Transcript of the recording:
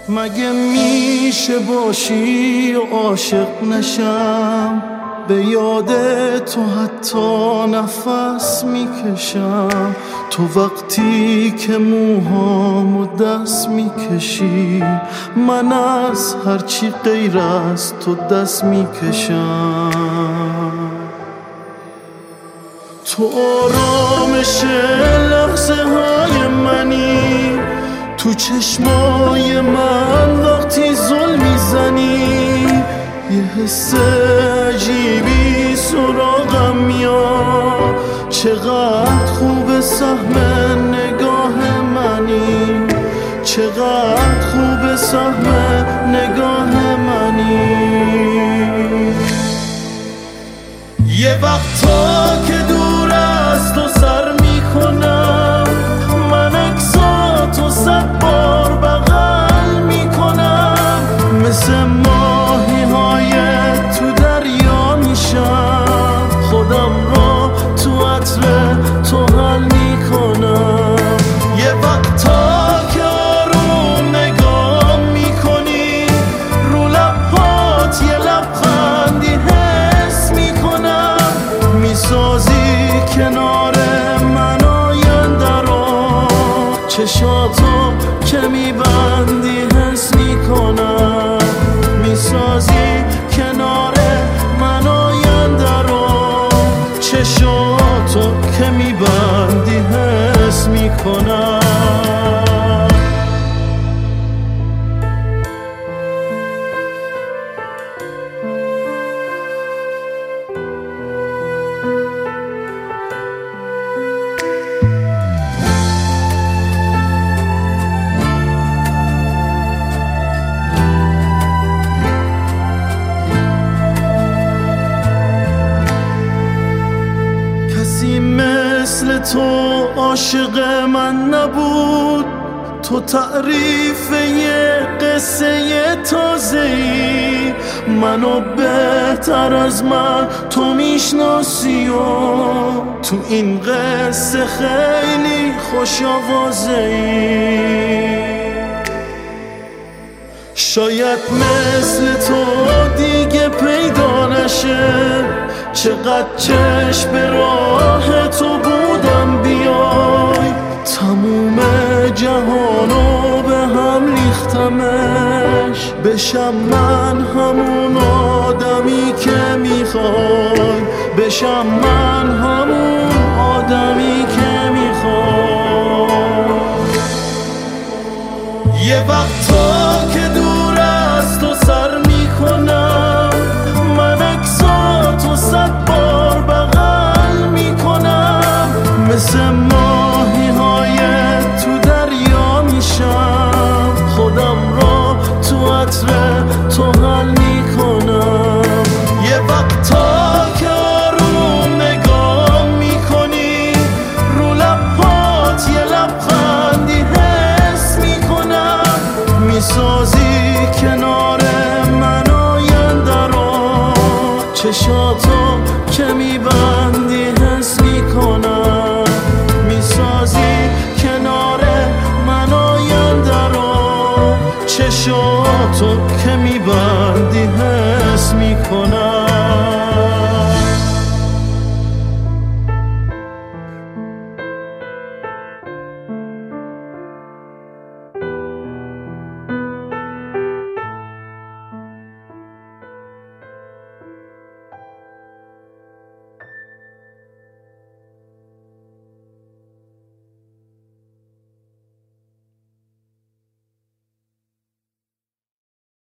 مگه میشه باشی و عاشق نشم؟ به یاد تو حتی نفس میکشم. تو وقتی که موهامو دست میکشی، من از هرچی غیر از تو دست میکشم. تو آرامش لحظه های منی، تو چشمای من وقتی زل میزنی، یه حس عجیبی سراغم میاد. چقدر خوب سهم نگاه منی، چقدر خوب سهم نگاه منی. یه وقتا که دور از تو سر میکنم، من عکساتو 100 بار بغل میکنم. مثل ماهی های تو دریا میشم، خودم رو تو عطر تو حل میکنم. یه وقتا که آروم نگاه میکنی، رو لبهات یه لبخندی حس میکنم. میسازی کنار من آینده رو، چشاتو که میبندی حس میکنم. میسازی کنار من آینده رو، چشاتو که میبندی حس میکنم. مثل تو عاشق من نبود، تو تعریف یه قصه تازه‌ای. منو بهتر از من تو میشناسی و تو این قصه خیلی خوش آوازه‌ای. شاید مثل تو دیگه پیدا نشه، چقدر چشم به راه تو بودم بیای. تموم جهانو به هم ریختمش، بشم من همون آدمی که میخوای. بشم من همون آدمی که میخوای. یه وقتا که دور از تو سر میکنم، من عکساتو 100 بار بغل میکنم. مثل ماهی های تو دریا میشم، خودم رو تو عطر تو حل میکنم. یه وقتا که آروم نگاه میکنی، رو لبهات یه لبخندی حس میکنم. میسازی کنار من آینده رو، چشاتو که میبندی حس میکنم. میسازی کنار من آینده رو، چشاتو که میبندی حس میکنم.